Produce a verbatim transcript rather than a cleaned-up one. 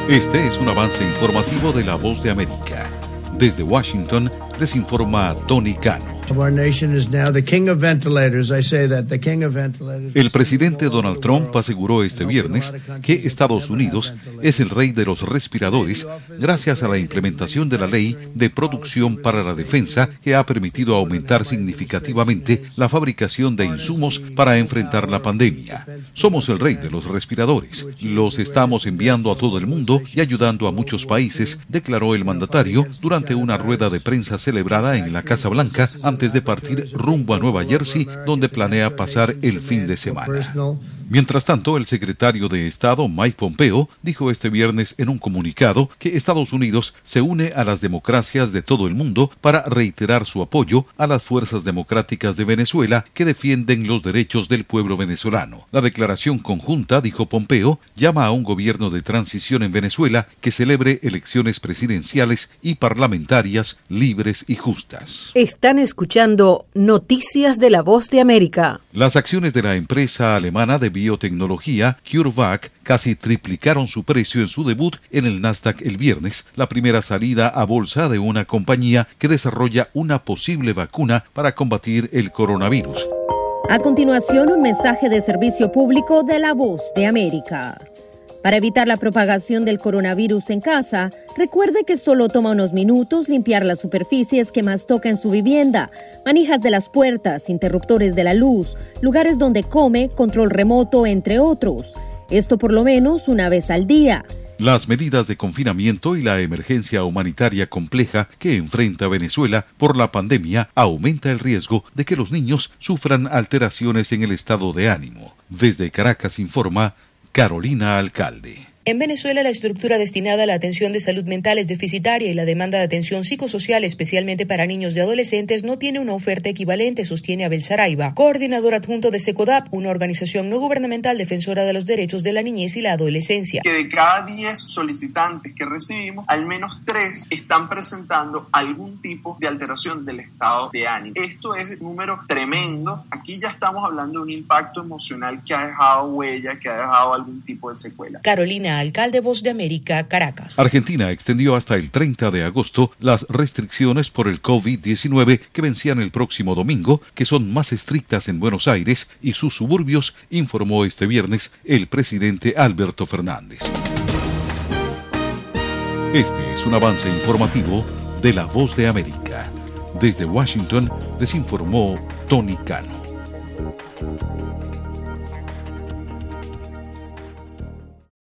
Este es un avance informativo de La Voz de América. Desde Washington les informa Tony Cano. El presidente Donald Trump aseguró este viernes que Estados Unidos es el rey de los respiradores gracias a la implementación de la ley de producción para la defensa que ha permitido aumentar significativamente la fabricación de insumos para enfrentar la pandemia. Somos el rey de los respiradores. Los estamos enviando a todo el mundo y ayudando a muchos países, declaró el mandatario durante una rueda de prensa celebrada en la Casa Blanca antes de partir rumbo a Nueva Jersey, donde planea pasar el fin de semana. Mientras tanto, el secretario de Estado, Mike Pompeo, dijo este viernes en un comunicado que Estados Unidos se une a las democracias de todo el mundo para reiterar su apoyo a las fuerzas democráticas de Venezuela que defienden los derechos del pueblo venezolano. La declaración conjunta, dijo Pompeo, llama a un gobierno de transición en Venezuela que celebre elecciones presidenciales y parlamentarias libres y justas. Están escuchando Noticias de la Voz de América. Las acciones de la empresa alemana de biotecnología CureVac casi triplicaron su precio en su debut en el Nasdaq el viernes, la primera salida a bolsa de una compañía que desarrolla una posible vacuna para combatir el coronavirus. A continuación, un mensaje de servicio público de La Voz de América. Para evitar la propagación del coronavirus en casa, recuerde que solo toma unos minutos limpiar las superficies que más toca en su vivienda, manijas de las puertas, interruptores de la luz, lugares donde come, control remoto, entre otros. Esto por lo menos una vez al día. Las medidas de confinamiento y la emergencia humanitaria compleja que enfrenta Venezuela por la pandemia aumenta el riesgo de que los niños sufran alteraciones en el estado de ánimo. Desde Caracas informa Carolina Alcalde. En Venezuela, la estructura destinada a la atención de salud mental es deficitaria y la demanda de atención psicosocial, especialmente para niños y adolescentes, no tiene una oferta equivalente, sostiene Abel Saraiva, coordinador adjunto de SECODAP, una organización no gubernamental defensora de los derechos de la niñez y la adolescencia. Que de cada diez solicitantes que recibimos, al menos tres están presentando algún tipo de alteración del estado de ánimo. Esto es un número tremendo. Aquí ya estamos hablando de un impacto emocional que ha dejado huella, que ha dejado algún tipo de secuela. Carolina Alcalde, Voz de América, Caracas. Argentina extendió hasta el treinta de agosto las restricciones por el COVID diecinueve que vencían el próximo domingo, que son más estrictas en Buenos Aires y sus suburbios, informó este viernes el presidente Alberto Fernández. Este es un avance informativo de La Voz de América. Desde Washington les informó Tony Cano.